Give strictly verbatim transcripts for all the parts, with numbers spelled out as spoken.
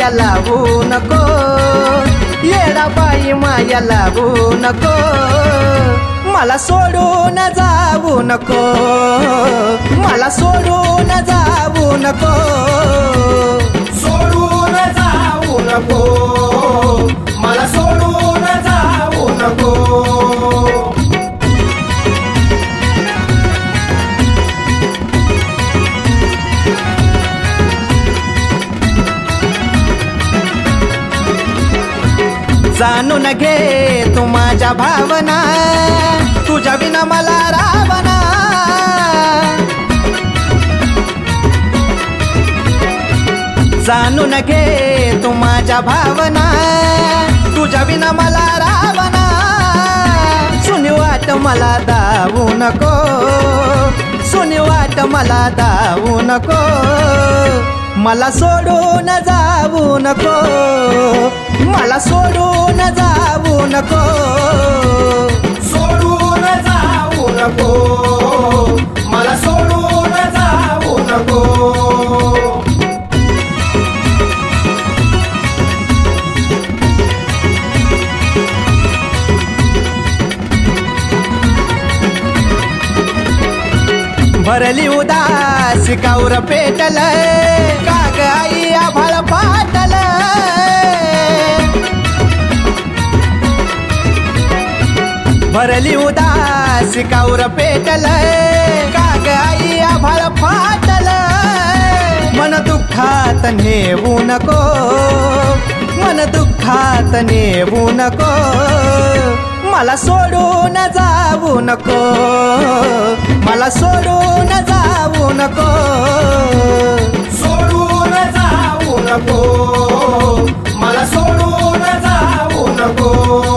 माया लावू नको, येडाबाई माया लावू नको, मला सोडून जाऊ नको, मला सोडून जाऊ नको, सोडून जाऊ नको, मला सोडून जाऊ नको. जाणून घे तू माझ्या भावना, तुझ्या विना मला रावना. जाणून घे तू माझ्या भावना, तुझ्या विना मला रावना. सुनी वाट मला दावू नको, सुनी वाट मला दावू नको, मला सोडून जाऊ नको, मला सोडून जाऊ नको, सोडून जाऊ नको, मला सोडून जाऊ नको. भरली उदास काऊर पेटल, काग आई आभाळ फाटल. भरली उदास काऊर पेटल, काग आई आभाळ फाटल. मन दुःखात नेऊ नको, मन दुःखात नेऊ नको, मला सोडून जाऊ नको, मला सोडून जाऊ नको, सोडून जाऊ नको, मला सोडून जाऊ नको.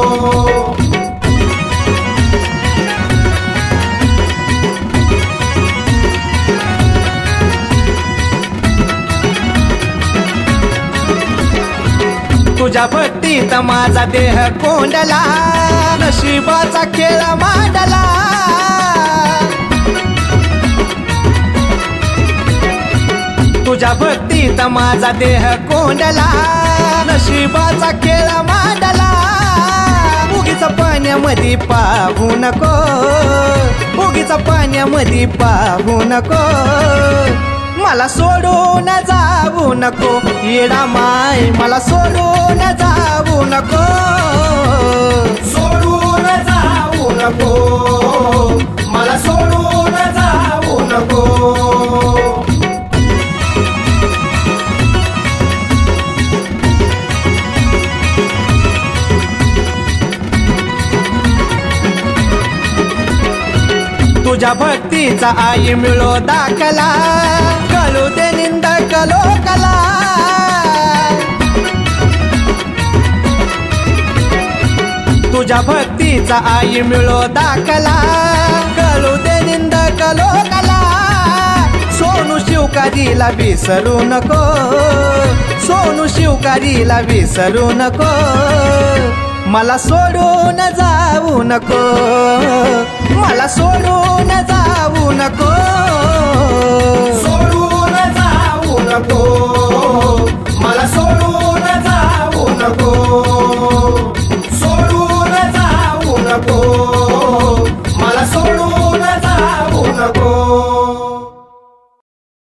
तुझ्या भक्तीत माझा देह कोंडला, नशिबाचा खेळ मांडला. तुझ्या भक्तीत माझा देह कोंडला, नशिबाचा खेळ मांडला. उगीच पाण्यामध्ये पाहू नको, उगीच पाण्यामध्ये पाहू नको, मला सोडून जाऊ नको, येडा माय मला सोडून जाऊ नको, सोडून जाऊ नको, मला सोडून जाऊ नको. तुझ्या भक्तीचा आई मिळो दाखला, कळू दे निंदक लोकाला. तुझ्या भक्तीचा आई मिळो दाखला, कळू दे निंदक लोकाला. सोनू शिवकारीला विसरू नको, सोनू शिवकारीला विसरू नको, मला सोडून जाऊ नको, मला सोडून जाऊ नको.